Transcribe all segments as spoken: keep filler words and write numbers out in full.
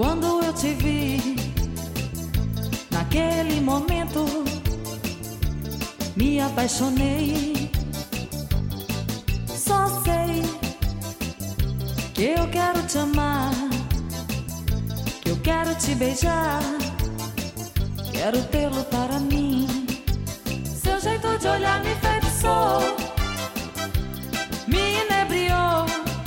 Quando eu te vi, naquele momento, me apaixonei. Só sei que eu quero te amar, que eu quero te beijar, quero tê-lo para mim. Seu jeito de olhar me enfeitiçou, me inebriou,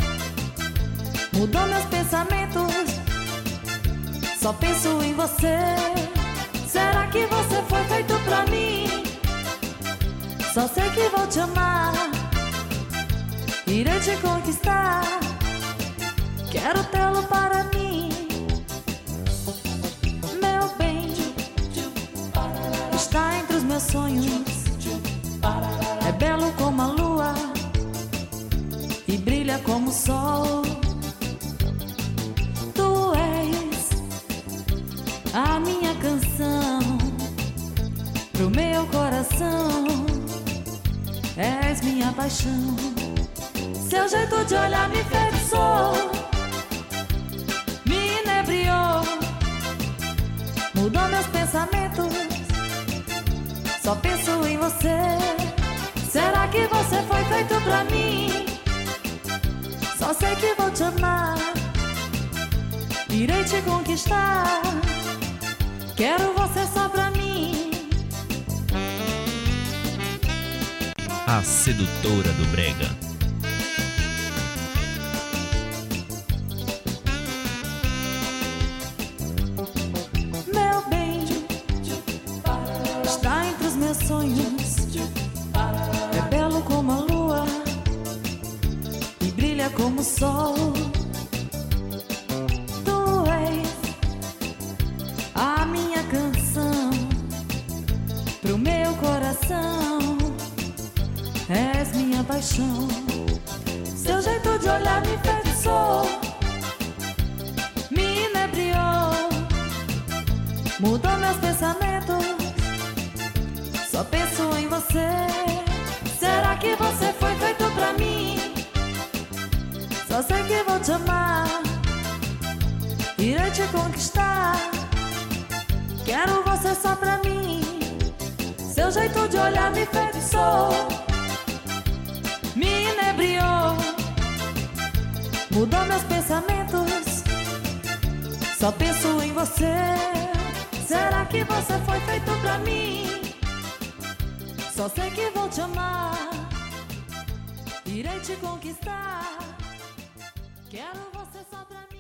mudou meus pensamentos. Só penso em você. Será que você foi feito pra mim? Só sei que vou te amar, irei te conquistar, quero tê-lo para mim. Meu bem, está entre os meus sonhos, é belo como a lua e brilha como o sol. Tu és a minha canção pro meu coração, és minha paixão. Seu jeito de olhar me enfeitiçou, me inebriou, mudou meus pensamentos. Só penso em você. Será que você foi feito pra mim? Só sei que vou te amar, irei te conquistar, quero você só pra mim. A sedutora do brega. Meu bem, está entre os meus sonhos, é belo como a lua e brilha como o sol. Tu és a minha canção pro meu coração, és minha paixão. Seu jeito de olhar me enfeitiçou, me inebriou, mudou meus pensamentos. Só penso em você. Será que você foi feito pra mim? Só sei que vou te amar, irei te conquistar, quero você só pra mim. Seu jeito de olhar me enfeitiçou, me inebriou, mudou meus pensamentos. Só penso em você. Será que você foi feito pra mim? Só sei que vou te amar, irei te conquistar, quero você só pra mim.